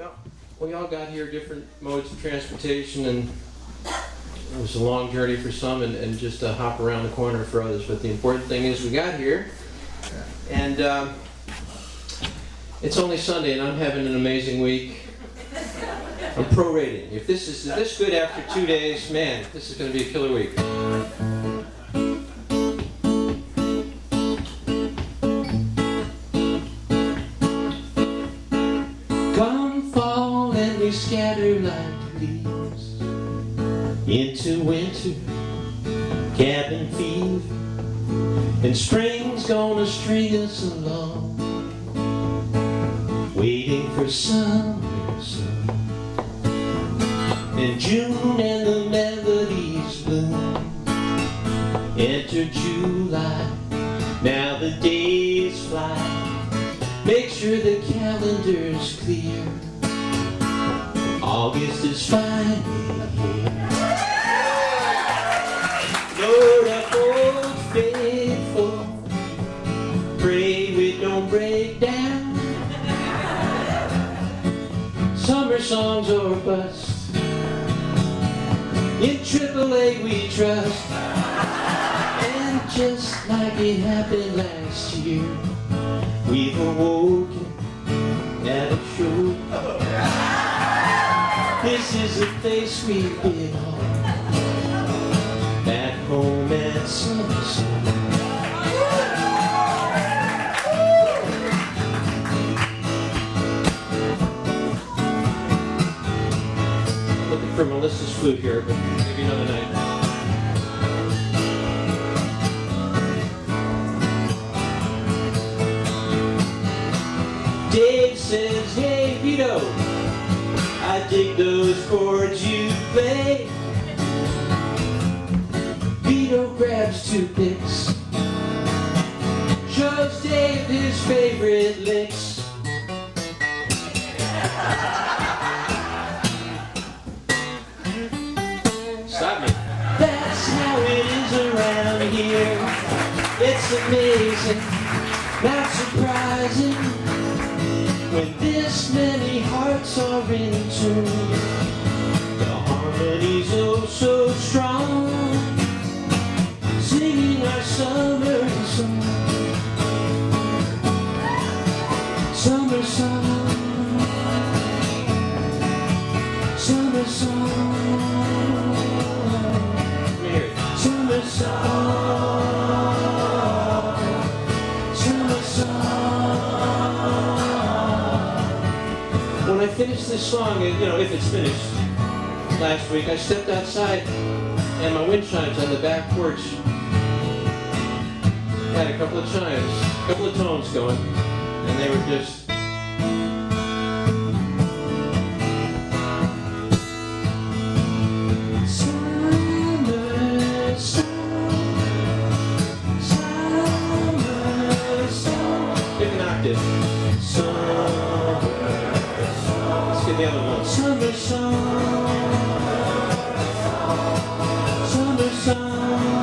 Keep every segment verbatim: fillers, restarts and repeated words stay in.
Well, we all got here different modes of transportation, and it was a long journey for some and, and just a hop around the corner for others. But the important thing is we got here, and um, it's only Sunday, and I'm having an amazing week. I'm prorating. If this is this good after two days, man, this is going to be a killer week. Come fall and we scatter like leaves into winter, cabin fever, and spring's gonna string us along, waiting for summer sun. In June and the melodies bloom, enter July, now the days fly. Make sure the calendar's clear, August is finally here. Lord, uphold faithful, pray we don't break down. Summer songs or bust, in triple A we trust. And just like it happened last year, we've awoken at a shore. This is the place we belong, back home at Somerset. Looking for Melissa's flute here, but maybe another night. Dave says, hey Vito, I dig those chords you play. Vito grabs two picks, shows Dave his favorite licks. Stop me. That's how it is around here. It's amazing, not surprising, when this many hearts are in tune. The harmony's oh so strong, singing our summer song. Summer song, summer song, summer song, summer song. When I finished this song, you know, if it's finished, last week, I stepped outside and my wind chimes on the back porch had a couple of chimes, a couple of tones going, and they were just summer song, summer song. Pick an octave. Summer. The other one. Summer song, summer song,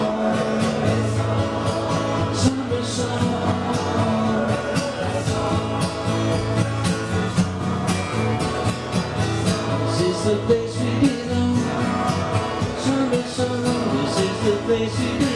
summer song. This is the place we belong. Summer song, this is the place we belong.